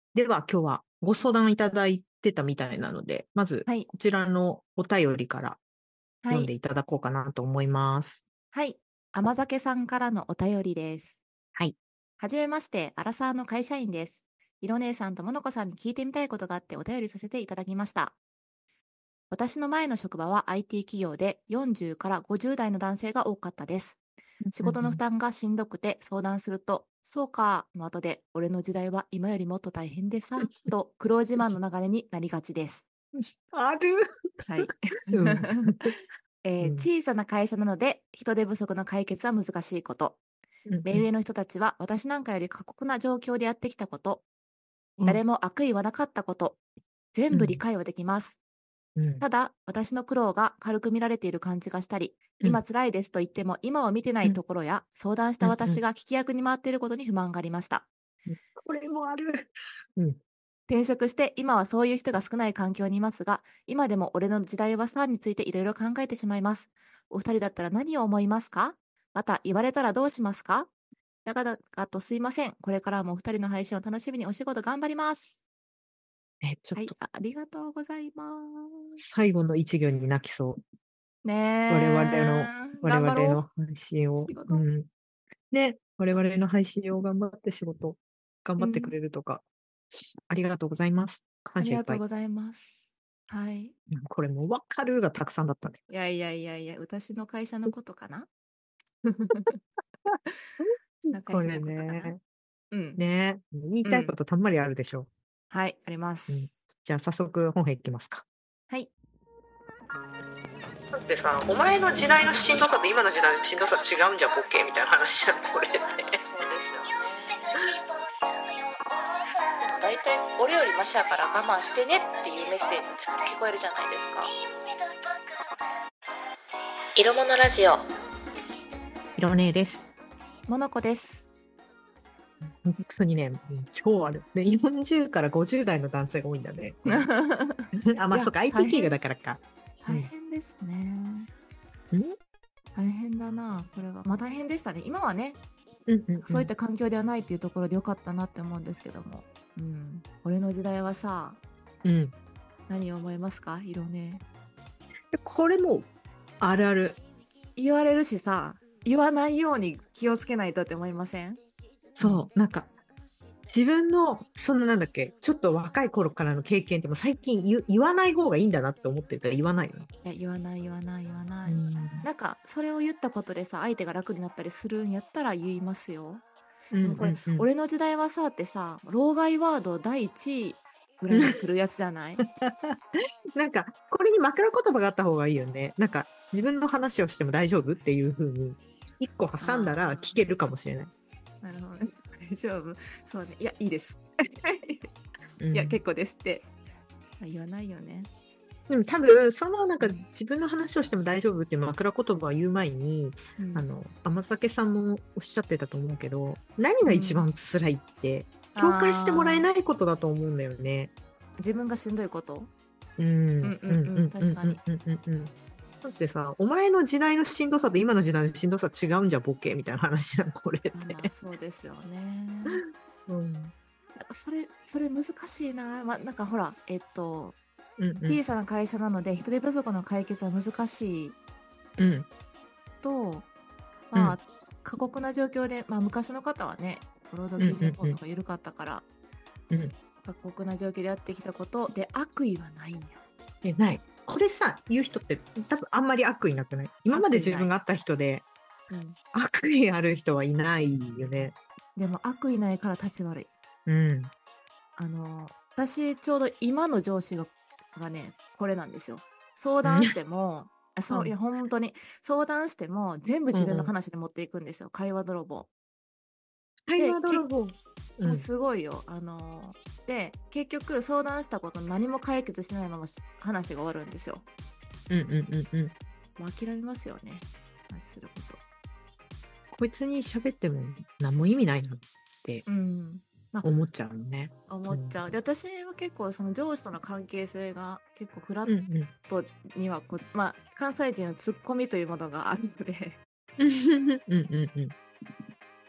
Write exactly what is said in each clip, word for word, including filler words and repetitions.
では今日はご相談いただいてたみたいなので、まずはい。 こちらのお便りからはい。 読んでいただこうかなと思います。 はい。甘酒さんからのお便りです。 はい。 はじめまして、アラサーの会社員です。いろ姉さんとものこさんに聞いてみたいことがあってお便りさせていただきました。私の前の職場は アイティー 企業でよんじゅうからごじゅう代の男性が多かったです。仕事の負うんうん担がしんどくて相談すると、そうかの後で、俺の時代は今よりもっと大変でさ、と苦労自慢の流れになりがちです。 ある。 はい。 うん。 えーうん。 小さな会社なので人手不足の解決は難しいこと。 うんうん。 目上の人たちは私なんかより過酷な状況でやってきたこと、 うん。 誰も悪意はなかったこと、全部理うん。 解はできます。 うん。 ただ、私の苦労が軽く見られている感じがしたり、 うん。 今辛いですと言っても今を見てなうん。 いところや、相談したうんうん。 私が聞き役に回っていることに不満がありました。 これもある。うん。 転職して今はそういう人が少ない環境にいますが、今でも俺の時代はさんについていろいろ考えてしまいます。お二人だったら何を思いますか？また言われたらどうしますか？だからかとすいません。これからもお二人の配信を楽しみにお仕事頑張ります。 え、ちょっはい、 とあありがとうございます。 最後の一行に泣きそう。 ね我々のえ、 我々 頑張ろの配信う。 を、 仕事。 うん。ね、我々の配信を頑張って仕事頑張ってくうん。 れるとか、ありがとうございます。 あり感謝いっぱい。 がとうございます。はい。 うん、これも分かるがたくさんだったね。 いやいやいやいや、私の会社のことかな。私の会社のこれことかな。 ね。 うん。 ね、言いうん。 たいことたんまりあるでしょはい、ありまう。うん。 す。 じゃあ早速本編いきますか。 はい。 だってさ、お前の時代のしんどさと今の時代のしんどさ違うんじゃボケみたいな話じゃん、これって。 まあまあ、そうですよね。でも大体、俺よりマシやから我慢してねっていうメッセージ聞こえるじゃないですか。色物ラジオ、 ひろねえです。 モノコです。 本当にね、うん超ある。で、よんじゅうからごじゅう代の男性が多いんだね、これ。あ、まあ、そいや、 うか、アイティー 企業大変、 だからか。う大ん。 変ですね。 ん大変だな、これは。まあ大変でしたね。今はね、 うんうんうん。 そういった環境ではないっていうところでよかったなって思うんですけども。うん。俺の時代はさ、 うん。 何を思いますか色ね。 で、これもあるある。 言われるしさ、言わないように気をつけないとって思いません？うん。 そう、なんか、自分の、そのなんだっけ、ちょっと若い頃からの経験ってもう最近言言わない方がいいんだなって思ってるから言わないよね。 いや、言わない言わない言わない。 うん。 なんか、それを言ったことでさ、相手が楽になったりするんやったら言いますよ。 うんでもこれ、 うんうん。 俺の時代はさってさ、老害ワードだいいちいぐらいに来るやつじゃない？ なんか、これに枕言葉があった方がいいよね。なんか、自分の話をしても大丈夫っていう風に、いっこ挟んだらあ聞けるかもしれない。 あ、なるほどね。大丈夫。そうね。いや、いいです。いや、 うん。 結構ですって。あ、言わないよね。 でも多分、そのなんかうん。 自分の話をしても大丈夫っていう枕言葉を言う前に、 うん。 あの、甘酒さんもおっしゃってたと思うけど、何が一うん。 番辛いって、共感してもらえああ、 ないことだと思うんだよね。 自分がしんどいこと。 うん、 うんうんうん、 うんうんう確かに。 んうんうんうんうん。だってさ、お前の時代のしんどさと今の時代のしんどさ違うんじゃボケみたいな話じゃん、これっあ、まあ、 て。 そうですよね。 うん。 なんかそれそれ難しいな。ま、なんかほら、えっと、 うんうん。 小さな会社なので、人手不足の解決は難しいうん。 と、 うん。 まあ、過酷な状況で、まあ、昔の方はね、労う働基準んうんうん。 法とか緩かったから、 うん。 過酷な状況でやってきたことで、悪意はないんよ。 え、ない。これさ、言う人って多分あんまり悪意なくない？今まで悪意ない。 自分が会った人で、 うん。 悪意ある人はいないよね。 でも悪意ないから立ち悪い。 うん。 あの、私ちょうど今の上司ががね、これなんですよ。相うん。 談しても、あ、そう、いうん。 やほんとに、相談しても全部自分のうんうん。 話で持っていくんですよ、会話泥棒。 会で、け話泥棒。うもうん。 すごいよ。あの、で、結局相談したこと何も解決してないままし話が終わるんですよ。 うんうんうんうん。 もう諦めますよね、話すること。 こいつに喋っても何も意味ないなってうん。ま、 思っちゃうのね。うん。 思っちゃう。で、私は結構その上司との関係性が結構フラッうんうん。 トにはこまあ、関西人のツッコミというものがあるので、 うんうんうんうん。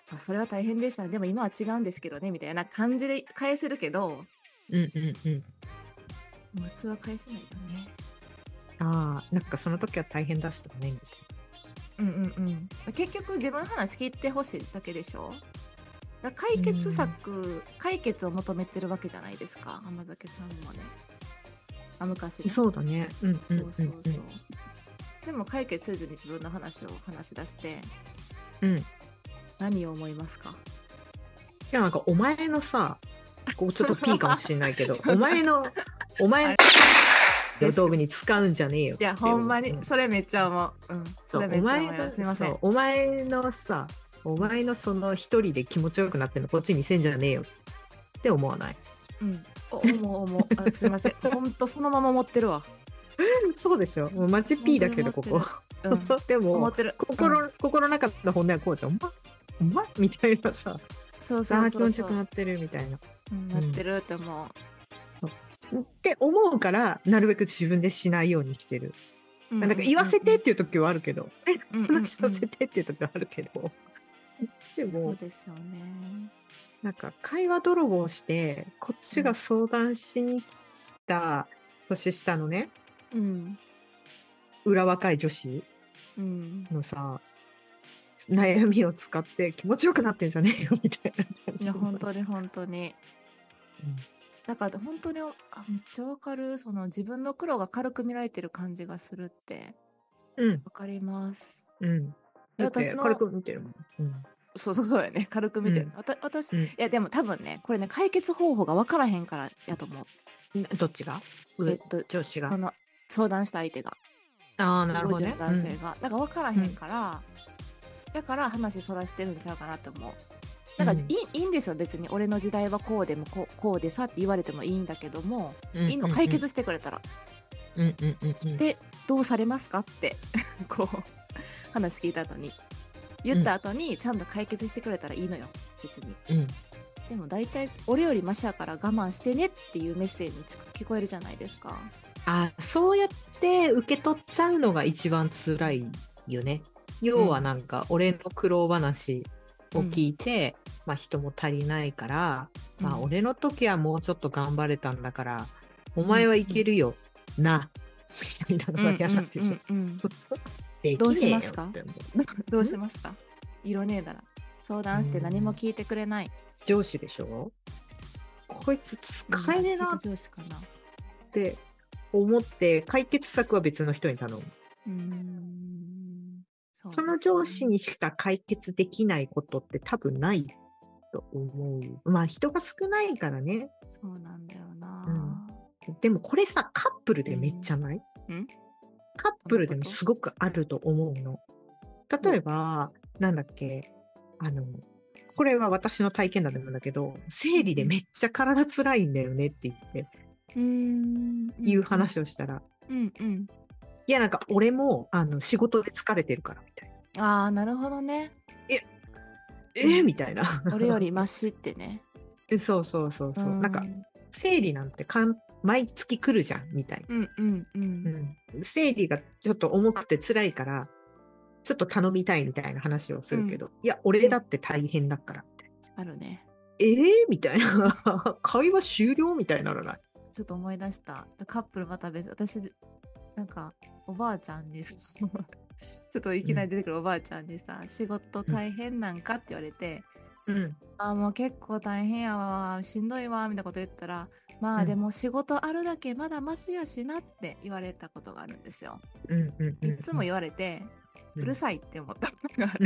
あ、それは大変でしたね。でも今は違うんですけどね、みたいな感じで返せるけど、 うんうんうん。 普通は返せないよね。 ああ、なんかその時は大変だしたね、みたいうんうんうん。結局自分の話聞いてほしいだけでしょ。だ解決策、解決を求めてるわけじゃないですか、甘酒さんもね。あ、昔な。 ね。 そうだね。うんうんうん、 そうそうそう。でも解決せずに自分の話を話し出して、 うん。い何を思いますか？ や、なんかお前のさ、こうちょっと P かもしれないけど、お前の、お前の道具に使うんじゃねえよっいや、 て思う。 ほんまに、 うんそれめっちゃ思う。うん。 そそうれめおっちゃ思います。 前の、 すいませ。 そうんお前のさ、お前のその一人で気持ちよくなってんのこっちにせんじゃねえよって思わない？ うん。お思う思う。あ、すいません。ほんとそのまま思ってるわ。 そうでしょ。もうマジ P だけど、ここ。 うん。 でも思ってる。 心、 うん心の中の本音はこうじゃん。お前、お前みたいなさ、 そうそああ、気うそうそう。 持ちよくなってるみたいな。 うん、なってるって思う。 そうって思うから、なるべく自分でしないようにしてる。 うんなんか言わせてっていう時はあるけど、 うんうん話させてっていう時はあるけど、でそうも、 ですよね。 なんか会話泥棒して、こっちが相談しに来た年下のね、 うん。 裏若い女子うん。 のさ、悩みを使って気持ちよくなってんじゃねえよみたいな感じ。 いや、本当に本当に。 うんだから本当に、あ、めっちゃわかる。その自分の苦労が軽く見られてる感じがするってうん。 わかります。 うん。だって私の軽く見てるもん。うん。 そうそうそうやね。軽く見てる。 うんわた私、 うんいやでも多分ね、これね、解決方法がわからへんからやと思う。 などっちが上えっと、 上司が。 その相談した相手が、 ああ、なるほどごじゅうね。 の男性が。だからわからへんから、だから話そらしてるんちゃうかなって思う。だから、 うんいいいいんですよ、別に。俺の時代はこうでもこうこうでさって言われてもいいんだけども、 うんいいの解決してくれたら。 うんうんうんうん。 で、どうされますかってこう話聞いた後に言った後にちゃんと解決してくれたらいいのよ、別に。 うん。 でも大体俺よりマシやから我慢してねっていうメッセージに聞こえるじゃないですか。 あ、そうやって受け取っちゃうのが一番辛いよね。要はなんか、俺の苦労話を聞いて、まあ人も足りないから、まあうん俺の時はもうちょっと頑張れたんだから、お前はいけるよ、な、みたいなのが嫌なんでしょ。 うんうんうんできねえよどうしますかって思うどうしますか？色ねえだら相談して何も聞いてくれない。 上司でしょ？こいつ使えねえなっ上司かな。 て思って解決策は別の人に頼む。 うーんそうですそねの上司にしか解決できないことって多分ないと思う。まあ人が少ないからね。 そうなんだよな。 でもこれさ、カップルでめっちゃない？ うんカップルでもすごくあると思うの。例えば、なんだっけ、あの、これは私の体験談でもなんだけど、生理でめっちゃ体辛いんだよねって言って、 うーんいう話をしたら、 うんうんいやなんか俺もあの仕事で疲れてるからみたいな。 ああなるほどね。 えうんー、みたいな。 俺よりマシってね。 そうそうそうそう。 うんなんか、生理なんてかん毎月来るじゃん、みたいな。 うんうんうんうん、生理がちょっと重くて辛いから、ちょっと頼みたいみたいな話をするけど、いや、俺だって大変だから、みたいな。 あるね。 えー、みたいな。会話終了みたいなのない。 ちょっと思い出した。カップルまた別。私、なんか、おばあちゃんに、ちょっといきなり出てくるおばあちゃんにさ、仕事大変なんかって言われて、 うん。 あ、もう結構大変やわ、しんどいわ、みたいなこと言ったら、まあうんでも仕事あるだけまだマシやしなって言われたことがあるんですよ。 うんうんうんうん。 いつも言われて、 うんうるさいって思ったことがある。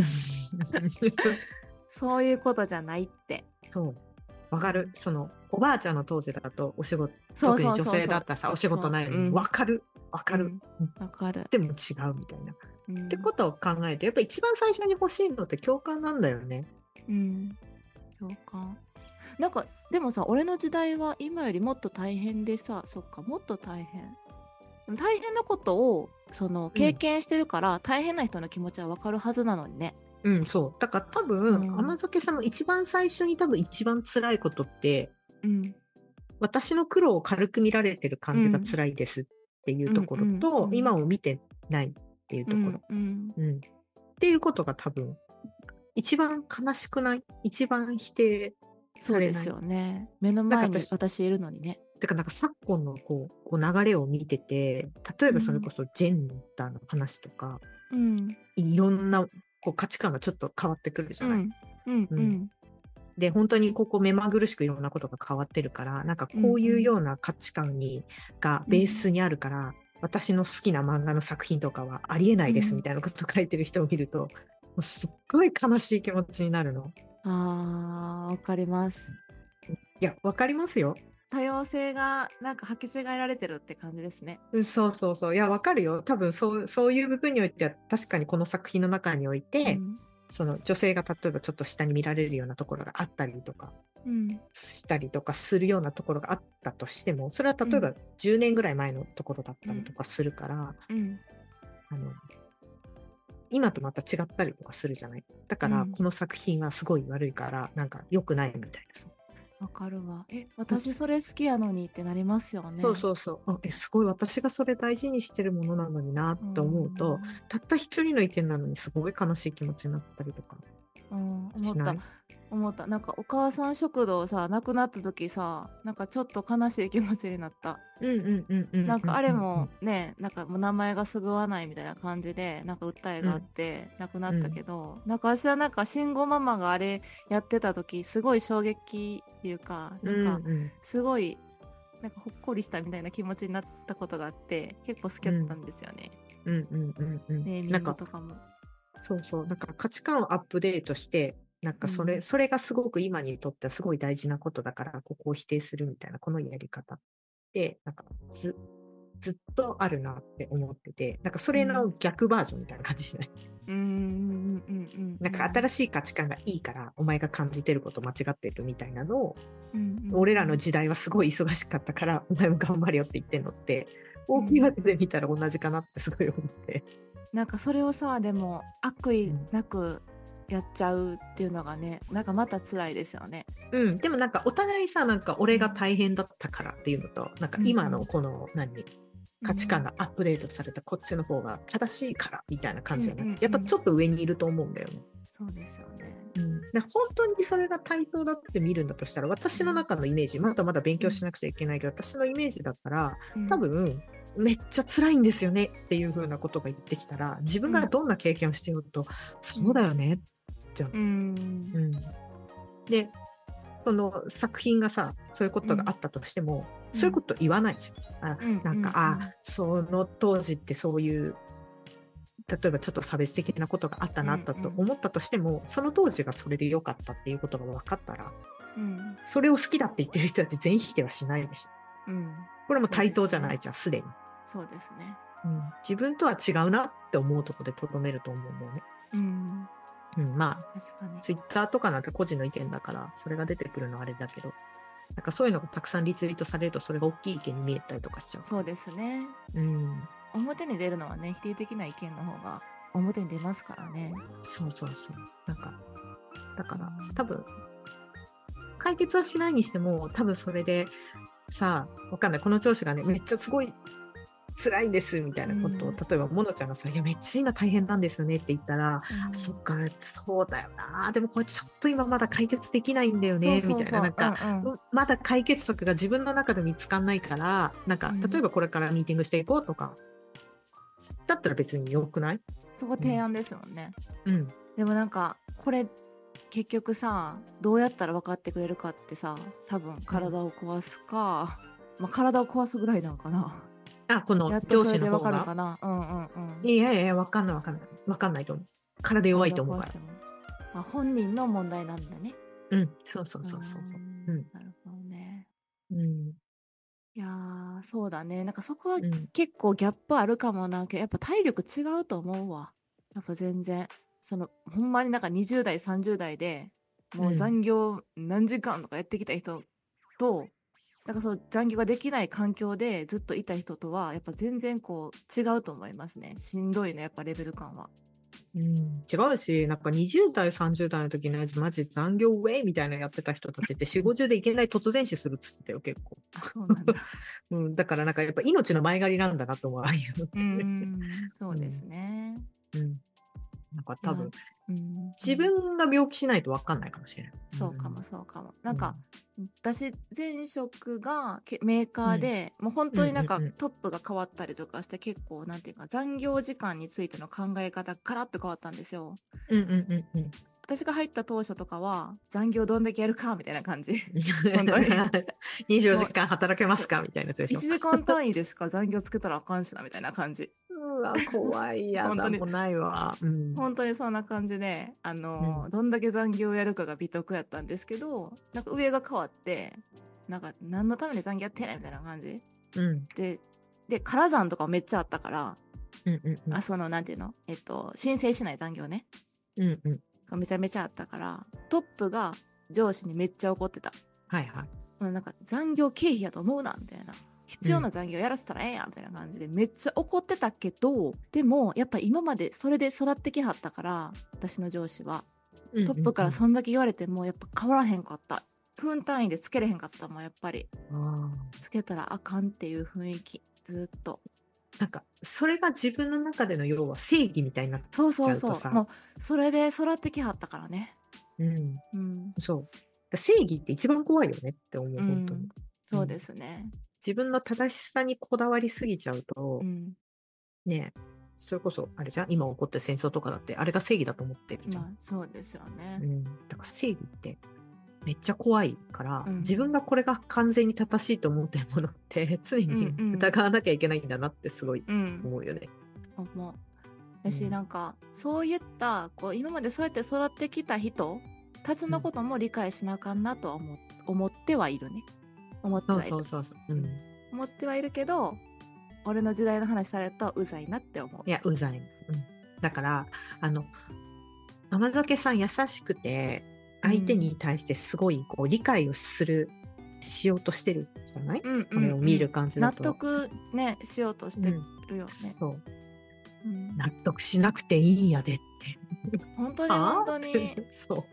そういうことじゃないって。 そう。わかる。その、おばあちゃんの当時だと、お仕事、 そう特にそうそうそう女性だったらさ、お仕事ないのに、 そううんわかる。わかる。 うんわかる。 でも違うみたいな。 うんってことを考えて、やっぱ一番最初に欲しいのって共感なんだよね。 うん。共感。なんか、でもさ、俺の時代は今よりもっと大変でさ、そっか、もっと大変。でも大変なことを、その、経験してるから、大変な人の気持ちはわかるはずなのにね。 うん、そう。だから多分、 うん甘酒さんも一番最初に多分一番辛いことって、 うん。 私の苦労を軽く見られてる感じが辛いですっていうところと、 うんうんうん今を見てないっていうところ。 うんうんうん。っていうことが多分一番悲しくない？一番否定そうですされない？ よね。目の前になんか私、 私いるのにね。 てかなんか昨今のこう、こう流れを見てて、例えばそれうん。 こそジェンダーの話とか、 うん。 いろんなこう価値観がちょっと変わってくるじゃない。 うん。うんうん。 うん。 で、本当にここ目まぐるしくいろんなことが変わってるから、なんかうこういうんうん。 ような価値観にがベーうん。 スにあるから、私の好きな漫画の作品とかはありえなういですみん。 たいなことを書いてる人を見ると、もうすっごい悲しい気持ちになるの。 ああ、わかります。 いや、わかりますよ。 多様性がなんか履き違えられてるって感じですね。 うん、そうそうそう。いや、わかるよ。多分そう、そういう部分においては、確かにこの作品の中において、 うん。 その女性が例えばちょっと下に見られるようなところがあったりとか、 うん。 したりとかするようなところがあったとしても、それはうん。 例えばじゅうねんぐらい前のところだっうん。 たりとかするから、 うん。 あの、今とまた違ったりとかするじゃない。だから、 うん。 この作品はすごい悪いから、なんか良くないみたいです。 わかるわ。え、 うん、 私それ好きやのにってなりますよそうね。 そうそう。あ、え、すごい私がそれ大事にしてるものなのになっうて思うと、 ん。 たった一人の意見なのにすごい悲しい気持ちになったりとかうん、思った。 しない？ 思った。なんかお母さん食堂さ、なくなった時さ、なんかちょっと悲しい気持ちになった。 うんうんうんうんうんなんかあれうんうんもね、なんかもう名前がすぐわないみたいな感じで、なんか訴えがあっうんてなくなったうんけど、なんか私はなんか慎吾ママがあれやってた時、すごい衝撃っていうか、 うなんかんうんすごいなんかほっこりしたみたいな気持ちになったことがあって、結構好きだったんですよね。 うんうんうんうん。 ネーミングなんかとかも。 そうそう、なんか価値観をアップデートして、なんかそれ、 うん。 それがすごく今にとってはすごい大事なことだから、ここを否定するみたいな、このやり方って、なんかず、ずっとあるなって思ってて、なんかそれのうん。 逆バージョンみたいな感じしない？ うんうんうんうんなんかうん新しい価値観がいいから、お前が感じてること間違ってるみたいなのを、 うんうん俺らの時代はすごい忙しかったから、お前も頑張れよって言ってんのって、大きいうん。 枠で見たら同じかなってすごい思って。 なんかそれをさ、でも悪意うんなくやっちゃうっていうのがね、なんかまた辛いですよね。 うん、でもなんかお互いさ、なんか俺が大変だったからっていうのと、なんかうん今のこの何、価値観うんがアップデートされたこっちの方が正しいからみたいなうんう感じじゃない？ んうん。 やっぱちょっと上にいると思うんだよね。 そうですよね。 うん。で本当にそれが対等だって見るんだとしたら、私の中のイメージ、まだまだ勉強しなくちゃいけないけど、私のイメージだったら、 うん多分、めっちゃ辛いんですよねっていう風なことが言ってきたら、自分がうんどんな経験をしてようと、そうだうんよね、じゃん。 うんうん。で、その作品がさ、そういうことがあったとしても、そういうこと言わないじゃん。あ、 うんなんか、 うんあ、その当時ってそういう、例えばちょっと差別的なことがあったなったと思ったとしても、その当時がそれで良かったっていうことが分かったら、 うんそれを好きだって言ってる人たち全否定はしないでしょ。 うんこれも対そうですね。 等じゃないじゃん、すでに。 そうですね。 うん、自分とは違うなって思うところでとどめると思うんだよね。 うんうん、まあ、 確かに。 ツイッターとかなんて個人の意見だから、それが出てくるのはあれだけど、なんかそういうのがたくさんリツイートされると、それが大きい意見に見えたりとかしちゃう。 そうですね。 うん。 表に出るのはね、否定的な意見の方が表に出ますからね。 そうそうそう。なんか、だからうん多分、解決はしないにしても、多分それで、さあ、わかんない。この上司がね、めっちゃすごい辛いんですみたいなことを、 うん例えば、モノちゃんがさ、いや、めっちゃ今大変なんですよねって言ったら、 うんそっか、そうだよな。でもこれちょっと今まだ解決できないんだよそうね、みたいな。 そうそう。 なんか、 うんうんうんまだ解決策が自分の中で見つかんないから、なんか、 うん例えばこれからミーティングしていこうとか、だったら別に良くない？ そこ提案ですもんね。 うん。 でもなんかこれ結局さ、どうやったら分かってくれるかってさ、多分体を壊すか、まあ体を壊すぐらいなんかな。 あ、このやっと上司それで分かるの方がかな。うんうんうん。 いやいやいや、わかんないわかんない。わかんないと思う。体弱いと思うから。 体を壊しても。あ、本人の問題なんだね。 うん。そうそうそうそうそう。 ーうん。 なるほどね。 うん。 いやー、そうだね。なんかそこはうん。 結構ギャップあるかもな。けどやっぱ体力違うと思うわ。やっぱ全然。その、ほんまになんかにじゅう代、さんじゅう代でもう残業何時間とかやってきた人と、なんかそう残業ができない環境でずっといた人とは、やっぱ全然こう違うと思いますね。しんどいね、やっぱレベル感は。 うん。違うし、なんかにじゅう代、さんじゅう代の時のやつ、マジ残業ウェイみたいなのやってた人たちってよんじゅう、ごじゅうでいけない突然死するっつってたよ、結構。 あ、そうなんだ。 うん。だからなんかやっぱ命の前借りなんだなと思う、ああいうのっうーて。 ん、そうですね。 うん。うん。なんかいや、 多分、 うん自分が病気しないと分かんないかもしれない。 そうかもそうかも。なんうか、私前職がけメーカーうんで、もう本当になんかうんうんうんトップが変わったりとかして結構なんていうか残業時間についての考え方ガラッと変わったんですよ。 うんうんうんうん。 私が入った当初とかは残業どんだけやるかみたいな感じ。本当ににじゅうよじもうかん働けまそうすかみたいなやつでしょ。 いちじかん単位でしか残業つけたらあかんしなみたいな感じ。 うわ、怖い。やだ、 本当にもうないわ。うん。 本当にそんな感じで、あのーどんだけ残業をやるかが美徳やったんですけど、なんか上が変わってなんか何のために残業やってないみたいな感じうん。 で、で、空残とかめっちゃあったから、 うんうんうん。 あ、その、なんていうの、えっと、申請しない残業ね、 うんうん。 がめちゃめちゃあったから、トップが上司にめっちゃ怒ってた。 はいはい。 そのなんか残業経費やと思うな、みたいな。必要な残業やらせたらええやん、みたいな感じでめっちゃ怒ってたけど、でも、やっぱ今までそれで育ってきはったから、私の上司は。トップからそんだけ言われても、やっぱ変わらへんかった。分単位でつけれへんかったもん、やっぱり。 あつけたらあかんっていう雰囲気、ずっと。 なんか、それが自分の中での要は正義みたいになっそうちそうそう。 ゃうとさ、 もう、それで育ってきはったからね。 うん、 うん。 そう。正義って一番怖いよねって思う、 う本当に。 ん。そうですね。 自分の正しさにこだわりすぎちゃうと、 うん。 ねえ、それこそ、あれじゃん、今起こってる戦争とかだって、あれが正義だと思ってるじゃん。 まあ、そうですよね。 うん。だから正義ってめっちゃ怖いから、 うん自分がこれが完全に正しいと思ってるものって常にうんうん疑わなきゃいけないんだなってすごいうん。 思うよね。 思う。私、 うんなんか、そういった、こう、今までそうやって育ってきた人たちのことも理解しなあかんなとは思思ってはいるね。思ってそうはいる。 そうそうそう。うん。 思ってはいるけど、俺の時代の話されるとうざいなって思う。 いや、うざい。うん。だから、あの、甘酒さん優しくて、相手に対してすごいこう理解をする、しようとしてるじゃない、 うんうんうんこれを見る感じだ納と。 得ね、しようとしてるよね。 そう。 うん納得しなくていいんやでって。 本当にはあ本当にってそう。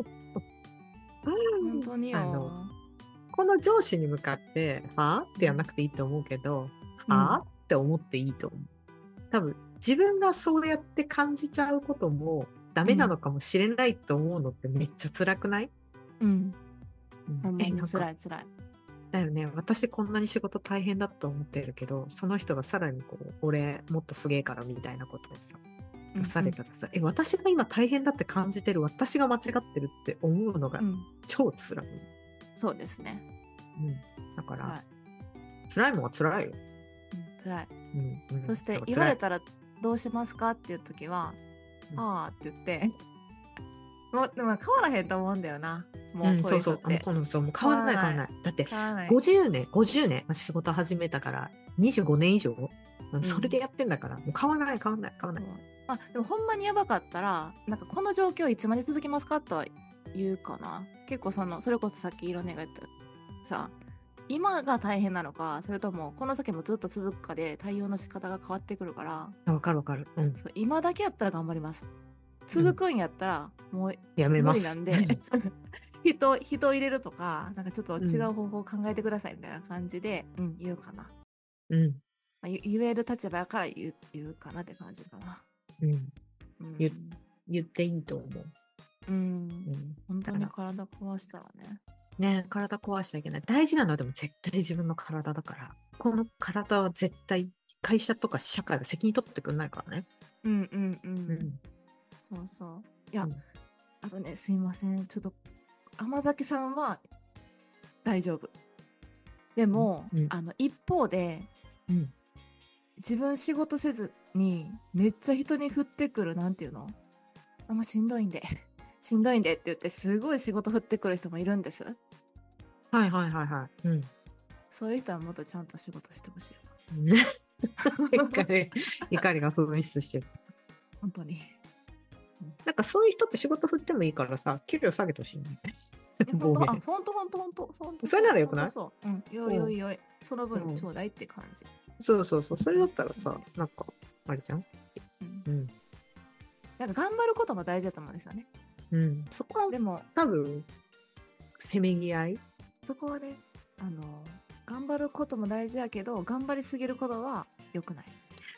本当によ。 あのこの上司に向かって、はあってやらなくていいと思うけど、 うんはあって思っていいと思う。多分、自分がそうやって感じちゃうこともダメなのかもしれないと思うのってめっちゃ辛くない？ うん。 うんほんまにえなんか辛い辛い。 だよね。私こんなに仕事大変だと思ってるけど、その人がさらにこう、俺もっとすげえからみたいなことをさ、 うんされたらさ、え、私が今大変だって感じてる、私が間違ってるって思うのがうん。 超辛い。 そうですね。 うん。だか辛いら、。辛いもんは辛いよ。 うん辛い。 うんうん、 そしてだから言われたらどうしますかっていう時は、 うんああって言って、もうでも変わらへんと思うんだよな。もうん、 うこうそそう。あもういうう人って。 このそうもう変わらない変わら変わらない。だって、 変わらない。 ごじゅうねん、ごじゅうねん、まあ仕事始めたからにじゅうごねん以上、うんんそれでやってんだから、もう変わらない変わらない変わらない。 まあ、でもほんまにやばかったらなんかこの状況いつまで続きますかとは言うかな。結構そのそれこそさっき色音が言ったさ、今が大変なのかそれともこの先もずっと続くかで対応の仕方が変わってくるから、 あわかるわかる。うん。 そう今だけやったら頑張ります。続くんやったらもうやめます。 無理なんで人人を入れるとかなんかちょっと違う方法を考えてくださいみたいな感じで、うん、言うかな。 うん。 まあ、言言える立場やから言う言うかなって感じかな。 うん。 うん言言っていいと思う。 うんう、ん。 本当にだから体壊したらね。 ね、体壊しちゃいけない。大事なのはでも絶対自分の体だから。この体は絶対会社とか社会は責任取ってくんないからね。 うんうんうん。 うん。 そうそう。いやそう、 あとね、すいません。ちょっと、甘崎さんは大丈夫。でも、 うんあの、一方で、 うん。 自分仕事せずに、めっちゃ人に振ってくる、なんていうのあんましんどいんで、しんどいんでって言って、すごい仕事振ってくる人もいるんです。 はいはいはいはい。うん。 そういう人はもっとちゃんと仕事してほしい。 怒り、怒りが噴出してる。 本当に。 なんかそういう人って仕事振ってもいいからさ、給料下げてほしいね。 本当、 暴言あ、本当本当本当本当。 それならよくない本当そう。うん。よいよいよい。そのうん分ちょうだいって感じ。 そうそうそう。それだったらさ、なんか、あれじゃんうん。 うん。 なんか頑張ることも大事だと思うんですよね。 うん。そこはでも、 多分、せめぎ合いそこはね、あの、頑張ることも大事やけど、頑張りすぎることは良くない。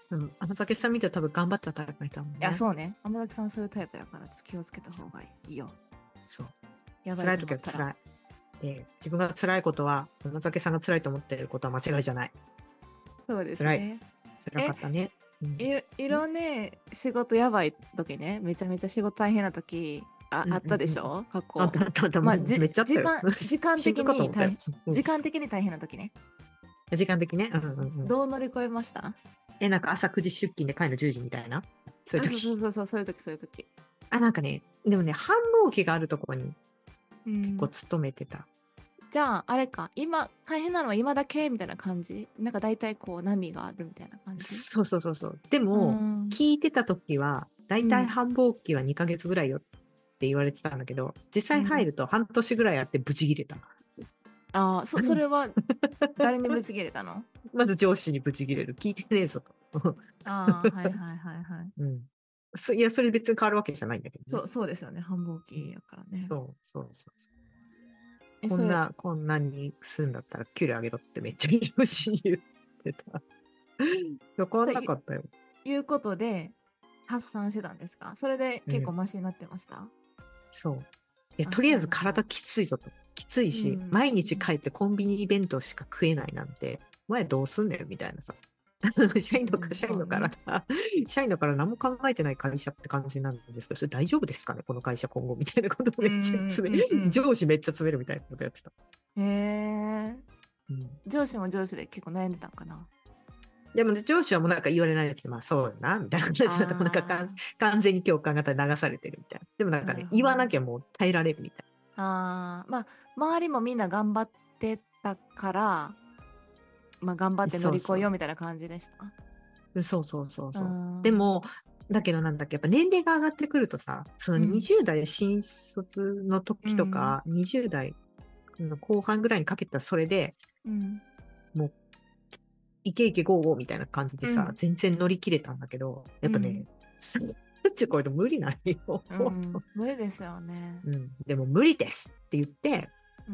うん、甘酒さん見て多分頑張っちゃったタイプの人だもんいや、 ね。 そうね。甘崎さんそういうタイプだから、ちょっと気をつけた方がいいよ。 そう。 やばい辛いと思ったら。 時は辛い。で、自分が辛いことは、甘酒さんが辛いと思ってることは間違いじゃない。 そうです辛い。 ね。 辛かったね。うん。 いいろね、仕事やばい時ね、めちゃめちゃ仕事大変な時あうんあったでしうんうん。 ょ過あっ去。 たあったあった。 まあ、 もうじめっちゃあったよ。 時間、時間死ぬ的かと思ったよ。 に大変、 うん。 時間的に大変な時ね。 時間的ね。うんうんうん。 どう乗り越えました？ え、なんか朝くじ出勤で帰るのじゅうじみたいな。そういあ、 う時。 そうそうそうそう、そういう時、そういう時。 あ、なんかね、でもね、繁忙期があるところにう結構ん。 勤めてた。 じゃあ、あれか、今、大変なのは今だけみたいな感じ？なんか大体こう、波があるみたいな感じ？ そうそうそうそう。でうも、 ん。 聞いてた時は、だいたいうん。 繁忙期はにかげつぐらいよって言われてたんだけど、実際入うん。 ると半年ぐらいあってブチギレた。 ああ、そ、それは誰にぶち切れたの？ まず上司にブチギレる。聞いてねえぞと。 ああ、はいはいはいはい。 うん。そいや、それ別に変わるわけじゃないんだけどね。 そう、そうですよね。繁忙うん。 期やからね。 そうそうそうそう。 え、それ、 こんな、こんなにするんだったら給料上げろってめっちゃ上司に言ってた。変わんなといかったよ。 いうことで発散してたんですか？それでうん。 結構マシになってました？ そう。いや、 あ、 とりあえずそうなんだ。 体きついぞと。きついし、 うん。 毎日帰ってコンビニ弁当しか食えないなんて、お前どうすんねんみたいなさ。社員のか、 うん、 社員のそうね。 体、社員のから何も考えてない会社って感じなんですけど、それ大丈夫ですかねこの会社今後みたいなことをうめっちゃん詰め、 うんうん上司めっちゃ詰めるみたいなことやってた。 うん。へえ。 うん。 上司も上司で結構悩んでたんかな。 でも、上司はもうなんか言われないけど、まあそうよな、みたいな感じだった。もうなんか完あ完全に共感型流されてるみたいな。でもなんあ、 かね、 なるほど。 言わなきゃもう耐えられるみたいああ、まあ、周りもみんな頑張ってたから、まあ、頑張っな。 て乗りそうそう。 越えようみたいな感じでした。 そうそうそううそう。でん。 も、だけどなんだっけ、やっぱ年齢が上がってくるとさ、そのうん。 にじゅう代新卒のうん。 時とか、にじゅう代の後半ぐらいにかけたらそれで、 うん。 もう、イケイケゴーゴーみたいな感じでさ、 うん。 全然乗り切れたんだけど、やっぱね、 うん。 さんじゅう超えると無理ないよ。 うん。無理ですよね。 うん。でも無理ですって言って、 うん。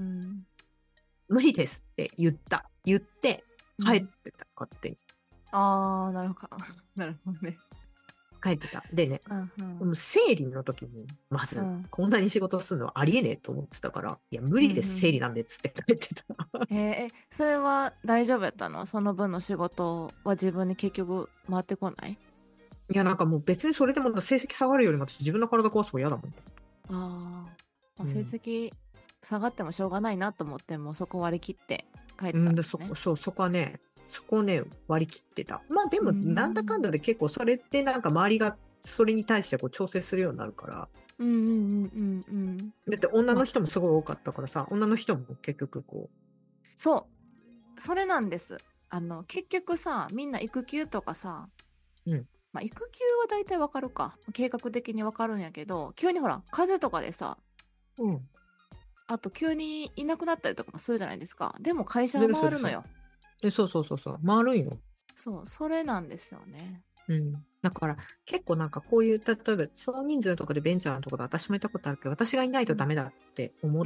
無理ですって言った。言って、帰っうん。 てた、勝手に。 ああ、なるほど。なるほどね。 帰ってた。でね、 うんうん。 もう生理の時に、まず、 うん。 こんなに仕事するのはありえねえと思ってたから、いや、無うん理です、生理うん。 なんでっつって帰ってた。 へえ、え、それは大丈夫やったの？その分の仕事は自分に結局回ってこない？ いや、なんかもう別にそれでも成績下がるよりも私自分の体壊す方が嫌だもん。 あー、まあ、成うん。 績下がってもしょうがないなと思ってもそこ割り切って書いてうんで、 たんですね。 そこ、そう、そこはね、そこをね、割り切ってた。まあでうーも、なんだかんん。 だで結構それってなんか周りがそれに対してこう調整するようになるから。 うんうんうんうんうん。 だって女まあ、 の人もすごい多かったからさ、女の人も結局こそう、それなんです。あの、結局さ、みんな育休とかさ、 う、うん、 まあ、育休は大体わかるか。計画的にわかるんやけど、急にほら、風邪とかでさ、 うん。 あと急にいなくなったりとかもするじゃないですか。でも会社はで、嘘でしょ。 回るのよ。 え、そうそうそうそう。回るんよ。 そう、それなんですよね。 うん。だから結構なんかこういう、例えば少人数のところでベンチャーのところで私もいたことあるけど、私がいないうん。 とダメだって思っうん。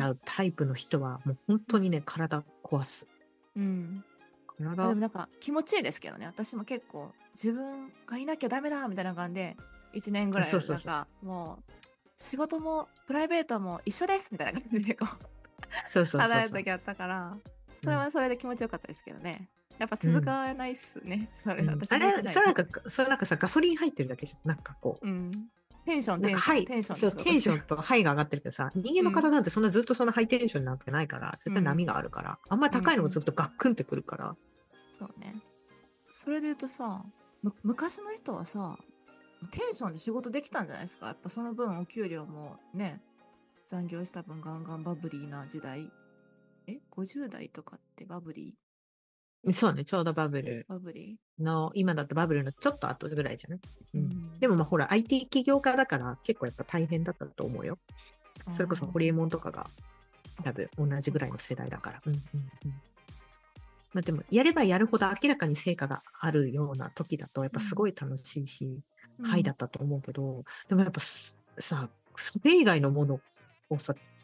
ちゃうタイプの人は、もう本当にね、体壊す。 うん。あ、で体、 もなんか気持ちいいですけどね。私も結構自分がいなきゃダメだみたいな感じで、いちねんぐらそうそうそう。 いなんかもう仕事もプライベートも一緒ですみたいな感じでこうそうそうそうそう。 働いた時あったから、それうん。 はそれで気持ちよかったですけどね。やっぱうん。 続かないっすね。それうん。あ私向いてれ、それなんないと。 か、それなんかさ、ガソリン入ってるだけじゃん。なんかこうん。テンションう。なんか、 テンションハイ、 テンションでそう、 仕事してる。 テンションとハイが上がってるけどさ、人間のうん。 体なんてそんなずっとそんなハイテンションになってないから、絶対波うん。 があるから、あんまりうんうん。 高いのがずっとガックンってくるから。 そうね。それで言うとさ、む昔の人はさ、テンションで仕事できたんじゃないですか。やっぱその分お給料もね、残業した分ガンガンバブリーな時代。え ?ごじゅう 代とかってバブリそうね、ちょうどバブルーバブリの、今だとバブルのちょっと後ぐらいじゃない？ ーううん。でん。 もまあほら、アイティー 起業家だから結構やっぱ大変だったと思うよ。 あそれこそホリエモンあ、 とかが多分同じそっぐらいのかそっか。 世代だから。うんうんうん。 そっかそっか。 まあでも、やればやるほど明らかに成果があるような時だと、やっぱすごうん。 い楽しいし、 うん。 はいだったと思うけど、でもやっぱすさ、それ以外のものをさ、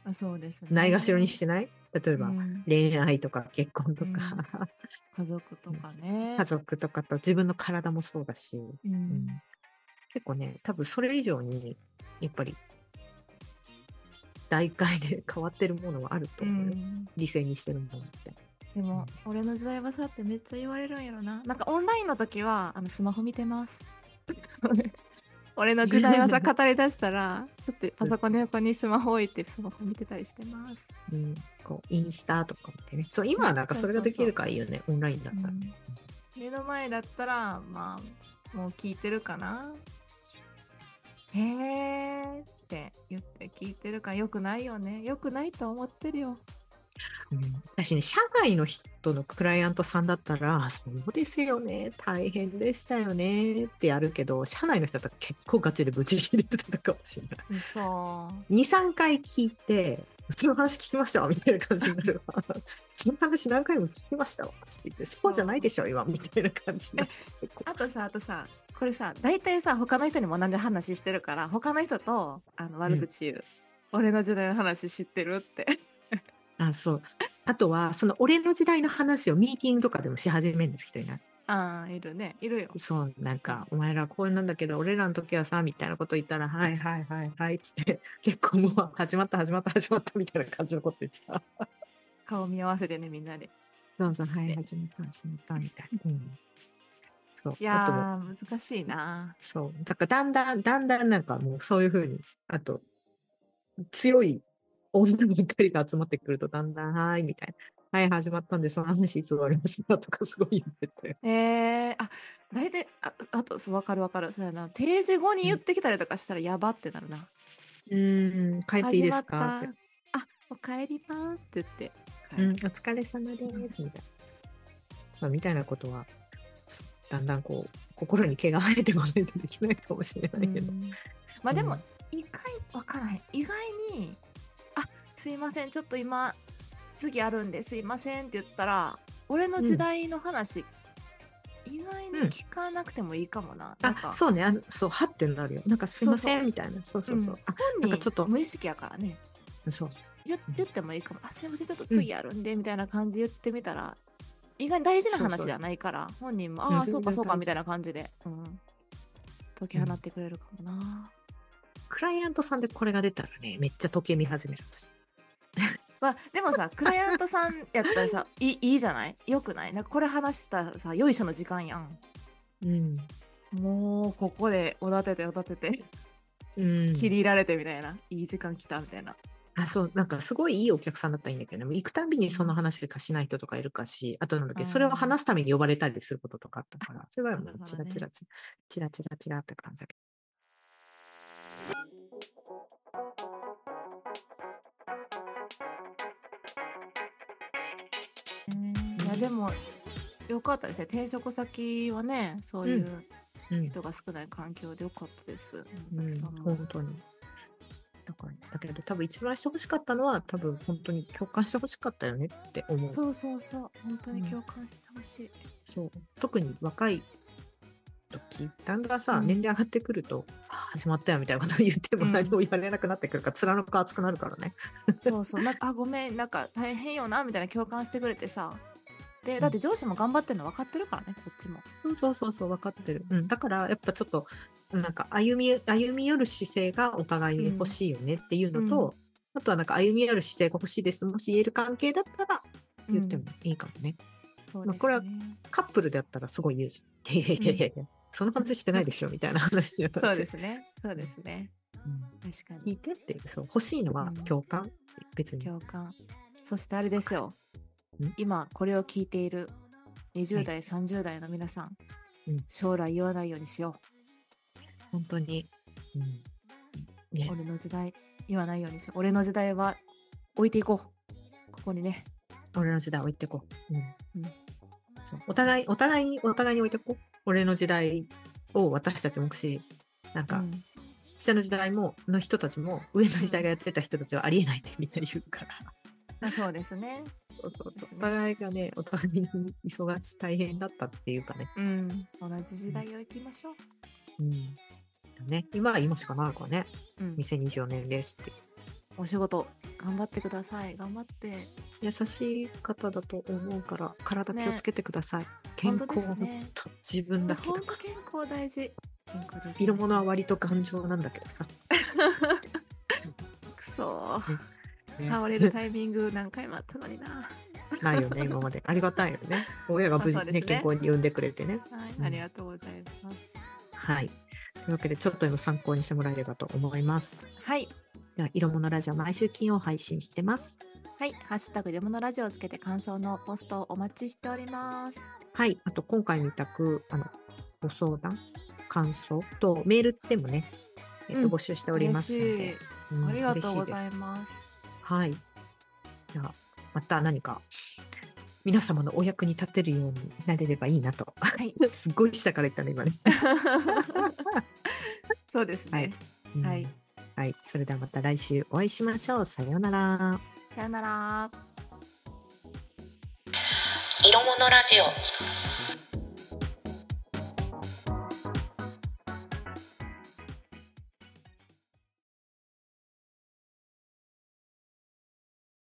あ、そうですないがしろにね。 してない？例えうばん。 恋愛とか結婚とうん。 か、 家族とか家ね。 族とかと自分の体もそうだし、 ううん、 ん。 結構ね、多分それ以上に、やっぱり代替で変わってるものはあるとう思うよ。 ん。 犠牲にしてるものって。 でも、 うん俺の時代はさってめっちゃ言われるんやろな。なんかオンラインの時は、あの、スマホ見てます。俺の時代はさ、語り出したら、ちょっとパソコンの横にスマホ置いてスマホ見てたりしてます。 うん、こうインスタとか見てね。そう、今はなんかそうそれができそうそう。 るからいいよね、オンラインだったら。 うん。目の前だったら、まあ、もう聞いてるかな。へーって言って聞いてるからよくないよね。よくないと思ってるよ。 うん、私ね、社外の人のクライアントさんだったら、そうですよね、大変でしたよねってやるけど、社内の人だったら結構ガチでブチ切れてたかもしれない。 嘘。 に、さんかい聞いて、その話聞きましたわ、みたいな感じになるわ。その話何回も聞きましたわ、って言って、そうじゃないでしょ、今、みたいな感じになって。 あとさ、あとさ、これさ、大体さ、他の人にも同じ話してるから、他の人とあの悪口言う。俺の時代の話知ってるって。 あ、そう。あとは、その俺の時代の話をミーティングとかでもし始める人いない？ ああ、いるね。いるよ。 そう、なんうん。 か、お前らこうなんだけど、俺らの時はさ、みたいなこと言ったら、はいはいはいはい、つって、結構もう始まった始まった始まったみたいな感じのこと言ってた。 顔見合わせてね、みんなで。 そうそう、はい、 で、 始まった始まったみたいな。うん。そう。 いあと、 やー、難しいな。 そう。だからだんだん、だんだんなんかもうそういうふうに、あと、強い女ばっかりが集まってくると、だんだん、はーい、みたいな。はい、始まったんで、その話いつ終わりますかとかすごい言ってて。 えー、あ、大体、あ、あと、そう、わかるわかる。そうやな。定時後にうん。 言ってきたりとかしたらやばってなるな。 うーん、帰っていい始ですまった。あ、 かって。 お帰りますって言ってうん、お帰る。 疲れ様です、みたいな。まあ、みたいなことは、だんだんこう、心に毛が生えてこないとできないかもしれうないけど。 ん。まあでも、 うん。 意外、わからへん。意外に、あ、すいません、ちょっと今、次あるんですいませんって言ったら、俺のうん。 時代の話、意外にうん。 聞かなくてもいいかもな。なんあ、 か、 そうね。あの、そう、はってなるよ。なんかすいそうそません、みたいな。そうう。うそうそう。 ん。 あ、 本人なんかちょっと、 無意識やからね。 そう。 言言ってもいいかも。あ、すいません、ちょっとうん。 次あるんで、みたいな感じで言ってみたら、意外に大事な話ではそうそうそないから、本人も、 う。うん、 ああ、そう全かそうか、みたい然大丈夫。 な感じで、うん、解きうん。 放ってくれるかもな。 クライアントさんでこれが出たらね、めっちゃ時計見始めるんです。 まあ、でもさ、クライアントさんやったらさ、いいいいじゃない？よくない？なんかこれ話したらさ、よいしょの時間やん。 うん。 もう、ここでおだてておだてて、 うん。 切り入られてみたいな。いい時間来たみたいな。 あ、そう、なんかすごいいいお客さんだったらいいんだけどね、行くたんびにそのうん。 話しかしない人とかいるかし、あとなんだっあけ、それをー話すために呼ばれたりすることとかあったから、それはあ、なもうるほどね。 チラチラチラ、チラチラチラって感じだけいや、 ど。 でも、よかったですね。転職先はね、そううん、 いううん、 人が少ない環境でよかったです。 うん、 山崎さんも。 本当に。だから、だけど多分一番してほしかったのは、多分本当に共感してほしかったよねって思う。 そうそうそう。本当うん、 に共感してほしい。 そう。特に若い時、だんだんさ、年うん。 齢上がってくると、はあ始まったよみたいなことを言っても何うん。 も言われなくなってくるから、面の皮厚くなるからね。 そうそう。なんか、あ、ごめん、なんか大変よな、みたいな共感してくれてさ。で、 うん、 だって上司も頑張ってるの分かってるからね、こっちも。 そうそうそうそう、分かってる。うん、だから、やっぱちょっと、なんか歩み、歩み寄る姿勢がお互いに欲うん。 しいよねっていううん。 のと、あとはなんか歩み寄る姿勢が欲しいです。もし言える関係だったら言ってもうん。 いいかもね。 そうまあ、これはですね。 カップルであったらすごい言うじゃん。いやいうん。 やいやいや、その話してないでしょみたいな話になっそうでて。 すね。そうですね。 うん、 確かに。 聞いてって、そう、欲しいのはうん。 共感。別に。 共感。そしてあれでわかる。 すよ。 うん、 今これを聞いている20 はい。 代、さんじゅう代の皆さん、 うん、 将来言わないようにしよ本当に。うん、 う。 ね。 俺の時代、言わないようにしよう。俺の時代は置いていこう。ここにね。 俺の時代置いてこう。うん。 うん。 そう。お互い、お互いに、お互いに置いてこう。俺の時代を私たちもし、なんか、 うん。 下の時代も、の人たちも、上のうん。 時代がやってた人たちはありえないってみんな言うから。 あ、そうですね。 そうそうそう。おですね。 互いがね、お互いに忙しい、大変だったっていうかね。 うん。同じうん。 時代を生きましょう。 うん。ね、今は今しかないからね。 うん。 にせんにじゅうよねんですって。 お仕事頑張ってください。頑張って。 優しい方だと思うから、体気をね、 つけてください。健本当で康は本すね。 当自分だけだ本当から。 健康大事。健康でいき色ましょう。 物は割と頑丈なんだけどさ。 くそー。 ね倒れるねタイミング何回もあったのにな。 ないよね、今まで。ありがたいよね。親がまあ無事ね、 そうですね。 健康に産んでくれてね。 はい、 うんありがとうございます。 はい。というわけで、ちょっとでも参考にしてもらえればと思います。 はい。 では、色物ラジオ毎週金曜配信してます。 はい。ハッシュタグレモのラジオをつけて感想のポストをお待ちしております。 はい。あと、今回みたく、あの、ご相談、感想と、メールでもね、えっと、 うん募集しておりますの嬉しいで。うんありがとうご嬉しいですざいます。 はい。じゃあ、また何か、皆様のお役に立てるようになれればいいなと。 はい。 すごい下から言ったね、今です。 そうですはいね。 うんはい。 はい。それではまた来週お会いしましょう。さようなら。 さよなら。 色物ラジオ。